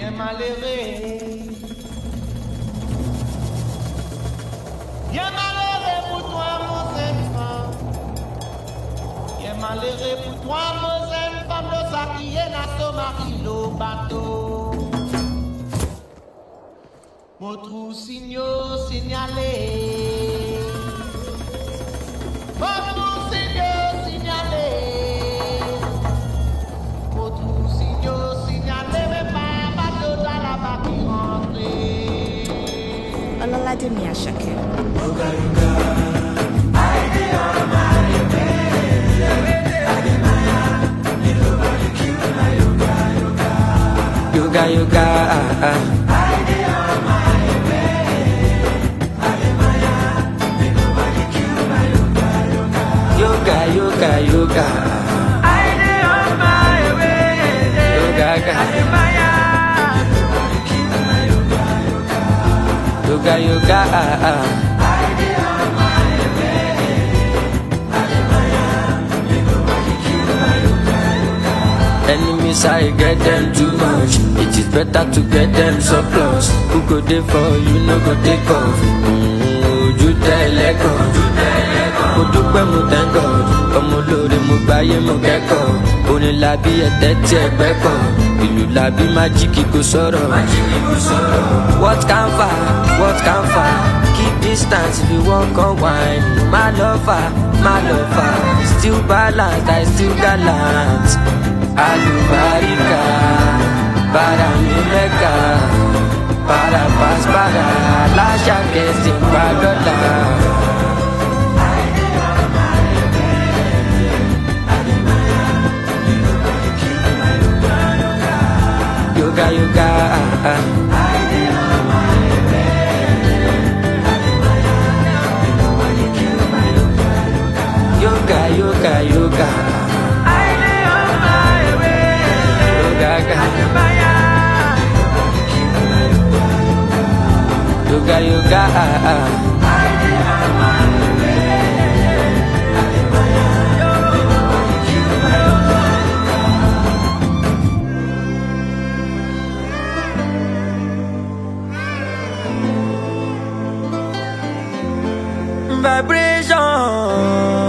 Bien malheureux. Bien malheureux pour toi, mon enfant. Bien malheureux pour toi, mon enfant. Le sac qui est dans son mari, le bateau. Mon trou signalé. Mon trou signalé. Mon trou signalé. Mais pas bateau dans la barque qui rentre. Olalademi Asake. Yoga, yoga, yoga, yoga, yoga. Yoga, yoga, enemies, I get them too much. It is better to get them surplus. Who go there for you, no go take off. You tell echo. Mo dúpẹ́ mo thank God. Ọmọ olóore mo gbáyé mo kẹ́kọ̀ọ́. Orin làbí ẹ̀tẹ́ tí ẹgbẹ́ kọ̀. Ìlú làbí májíkì kò sọ̀rọ̀. What can far? Keep distance if you walk on wine. My lover, still balanced, I still gallant. Alubarika, para mi Mecca, para paz, para la chaque sin pagoda. Yoga, yoga, yoga, yoga, yoga. Yoga, yoga, vibration.